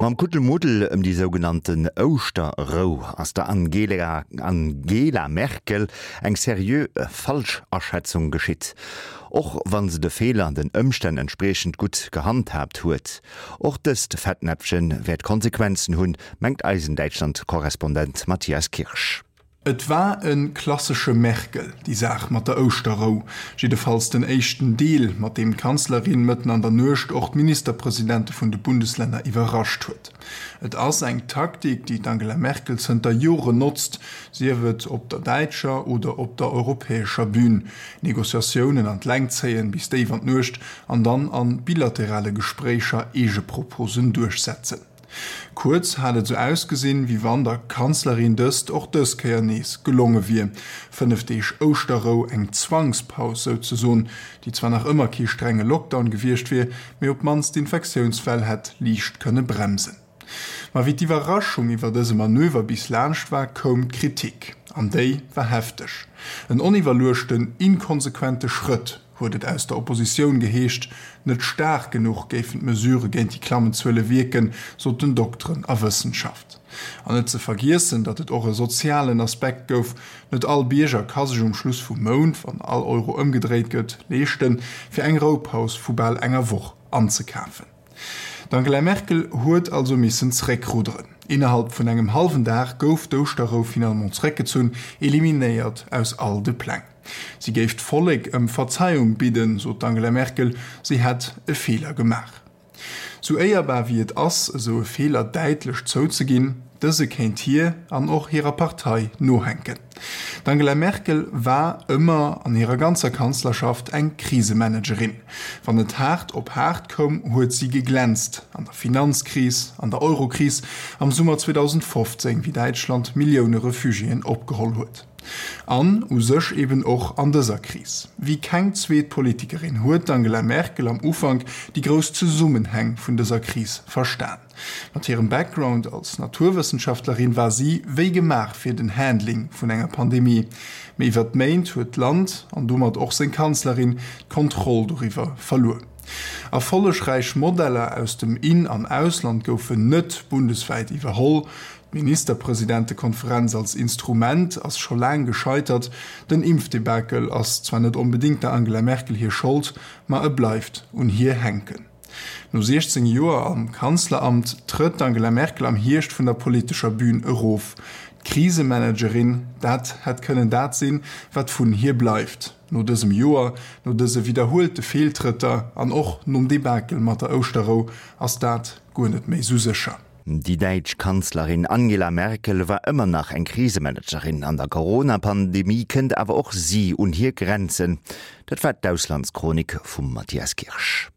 Mam Kuddelmuddel die sogenannten Osterrow ass der Angela Merkel eng serieux Falscherschätzung geschitt. Och wann se de Fehler an den Ömstän entsprechend gut gehandhabt huet. Och dëst Fettnäpfchen werd Konsequenzen hunn, mengt Eisendeutschland-Korrespondent Matthias Kirsch. Et war een klassische Merkel, die Saach mat der Osterrow, jedenfalls den echten Deal, mat dem Kanzlerin mitten an der Nøcht och Ministerpräsidente vun de Bundesländer überrascht huet. Et ass eng Taktik, die Angela Merkel zunter Jore nutzt, sie wird op der deutscher oder op der europäischer Bühne Negoziationen an Längzeien bis Dave an Nøcht an dann an bilaterale Gesprächer Proposen durchsetzen. Kurz hat so ausgesehen, wie wann der Kanzlerin dëst och dës Keernees gelungen wie, vernünftig Osterrow eng Zwangspause zu so, die zwar nach immer ki strenge Lockdown gewircht wie, mir ob mans d Infektionsfall het liicht könne bremsen. Ma wie die Überraschung iwwer dese Manöver bis lacht war, kom Kritik. An déi war heftig. Ein uniwwerluchten, inkonsequente Schritt wurdet aus der Opposition geheescht, net stark genug gefen Mesure géint die Klammenzwille wirken, so den Doktoren a Wissenschaft. An net ze vergissen, dat et eure sozialen Aspekt gouf, net all Bierger kasig Schluss vum Mound van all Euro umgedreht gëtt, lechten fir eng Raubhaus vubal enger Woch anzukaufen. Angela Merkel huet also missens Reckruderen. Innerhalb von engem halben Tag gouf d'Osterrow Finanzreckezun eliminiert aus all de Plan. Sie geft volleg Verzeihung bidden, so Angela Merkel, sie hat e Fehler gemacht. Zu eierbar wie et ass so e Fehler deitlich zuzugin, dëse kennt hier an och ihrer Partei nohenken. Angela Merkel war immer an ihrer ganzer Kanzlerschaft eng Krisemanagerin. Wann et hart op hart kom, huet sie geglänzt an der Finanzkrise, an der Eurokrise am Sommer 2015, wie Deutschland Millionen Refugien opgeholt huet. An sech eben auch an dieser Krise. Wie kein Zweetpolitikerin huet Angela Merkel am Ufang die größte Zusammenhang von dieser Krise verstanden. Mit ihrem Background als Naturwissenschaftlerin war sie wei gemacht für den Handling von einer Pandemie. Me wird meint huet Land an dummert auch sein Kanzlerin Kontrolle darüber verloren. Erfolgreich Modelle aus dem In- an Ausland goufen net bundesweit überholt. Ministerpräsidentenkonferenz als Instrument als schon lang gescheitert, den Impfdebakel als zwar nicht unbedingt der Angela Merkel hier schuld, ma bleibt und hier henken. Nur 16 Jahre am Kanzleramt tritt Angela Merkel am Hirsch von der politischer Bühne auf. Krisemanagerin, dat hat können dat sehen, wat von hier bleibt. Nur diesem Jahr, nur diese wiederholte Fehltritte an auch nun Debakel mit der Osterrow, als dat gar nicht mehr so sicher. Die Deutsche Kanzlerin Angela Merkel war immer noch ein Krisemanagerin. An der Corona-Pandemie kennt aber auch sie und hier Grenzen. Das war die Auslandschronik von Matthias Kirsch.